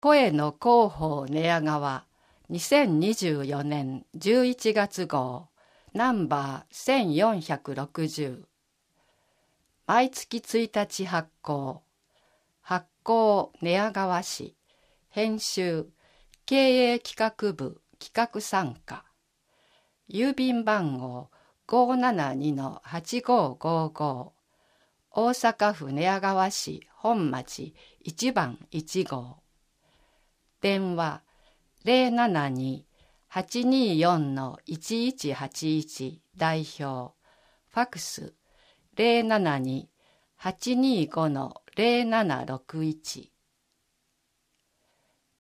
声の広報寝屋川2024年11月号ナンバー1460。毎月1日発行。発行寝屋川市。編集経営企画部企画参加。郵便番号572-8555。大阪府寝屋川市本町1番1号。電話072-824-1181代表。ファクス072-825-0761。